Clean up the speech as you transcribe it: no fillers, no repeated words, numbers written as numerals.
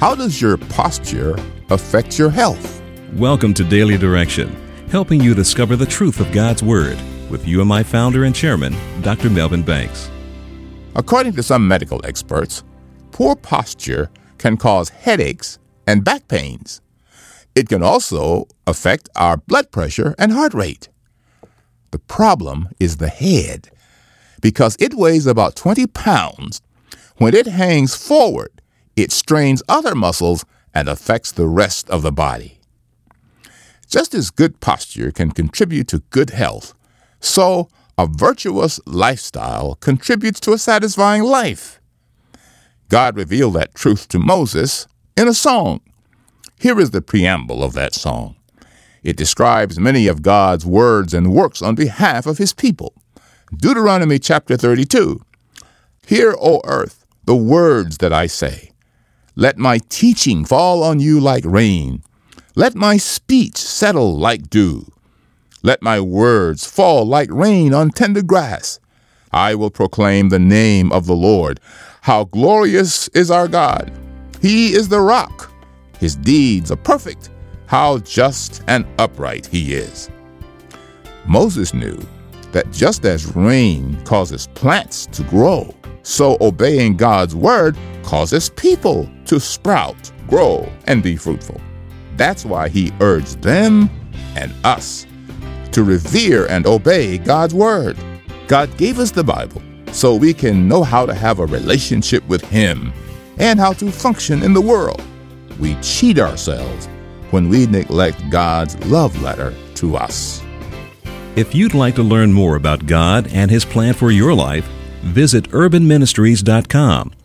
How does your posture affect your health? Welcome to Daily Direction, helping you discover the truth of God's Word with UMI founder and chairman, Dr. Melvin Banks. According to some medical experts, poor posture can cause headaches and back pains. It can also affect our blood pressure and heart rate. The problem is the head, because it weighs about 20 pounds. When it hangs forward, it strains other muscles and affects the rest of the body. Just as good posture can contribute to good health, so a virtuous lifestyle contributes to a satisfying life. God revealed that truth to Moses in a song. Here is the preamble of that song. It describes many of God's words and works on behalf of his people. Deuteronomy chapter 32. Hear, O earth, the words that I say. Let my teaching fall on you like rain. Let my speech settle like dew. Let my words fall like rain on tender grass. I will proclaim the name of the Lord. How glorious is our God! He is the rock. His deeds are perfect. How just and upright he is. Moses knew that just as rain causes plants to grow, so obeying God's word causes people to sprout, grow, and be fruitful. That's why he urged them and us to revere and obey God's word. God gave us the Bible so we can know how to have a relationship with him and how to function in the world. We cheat ourselves when we neglect God's love letter to us. If you'd like to learn more about God and his plan for your life, visit urbanministries.com